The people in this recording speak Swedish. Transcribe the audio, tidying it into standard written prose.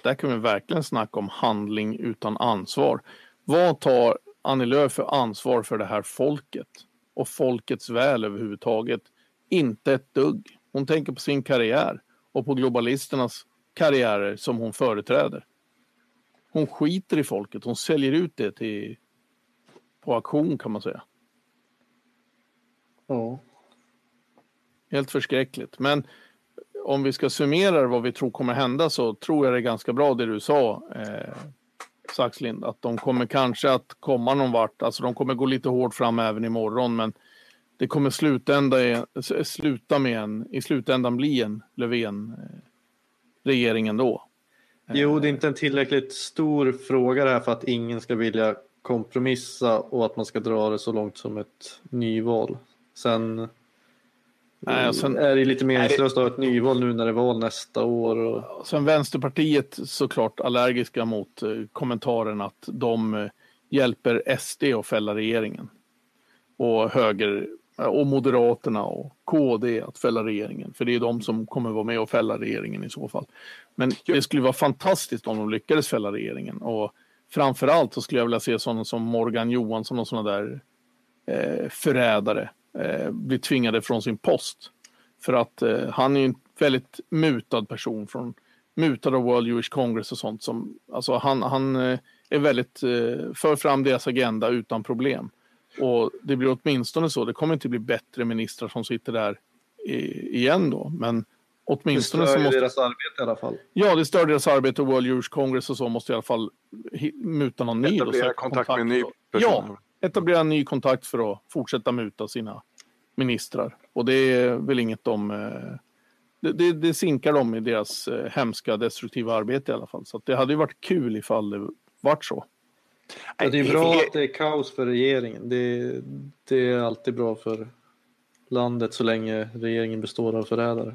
där kan vi verkligen snacka om handling utan ansvar. Vad tar Annie Lööf för ansvar för det här folket och folkets väl överhuvudtaget? Inte ett dugg. Hon tänker på sin karriär och på globalisternas karriärer som hon företräder. Hon skiter i folket. Hon säljer ut det på auktion, kan man säga. Ja. Helt förskräckligt. Men om vi ska summera vad vi tror kommer hända, så tror jag det är ganska bra det du sa, Saxlind, att de kommer kanske att komma någon vart. Alltså de kommer gå lite hårt fram även imorgon, men det kommer i slutändan bli en Löfven-regering ändå. Jo, det är inte en tillräckligt stor fråga det här för att ingen ska vilja kompromissa och att man ska dra det så långt som ett nyval. Sen är det lite meningslöst att ha ett nyval nu när det är val nästa år. Och... Sen Vänsterpartiet såklart allergiska mot kommentaren att de hjälper SD att fälla regeringen. Och höger och Moderaterna och KD att fälla regeringen. För det är de som kommer vara med och fälla regeringen i så fall. Men det skulle vara fantastiskt om de lyckades fälla regeringen. Och framförallt så skulle jag vilja se sådana som Morgan Johansson och sådana där förrädare bli tvingade från sin post. För att han är en väldigt mutad person, mutad av World Jewish Congress och sånt. Alltså han är väldigt för fram deras agenda utan problem. Och det blir åtminstone så. Det kommer inte bli bättre ministrar som sitter där igen då. Men åtminstone det stör så måste... deras arbete i alla fall. Ja, det stör deras arbete. Och World Jewish Congress och så måste i alla fall muta någon ny. Etablera kontakt med en ny person. Ja, etablera en ny kontakt för att fortsätta muta sina ministrar. Och det är väl inget det sinkar dem i deras hemska destruktiva arbete i alla fall. Så att det hade ju varit kul ifall det varit så. Ja, det är bra att det är kaos för regeringen. Det är alltid bra för landet så länge regeringen består av förrädare.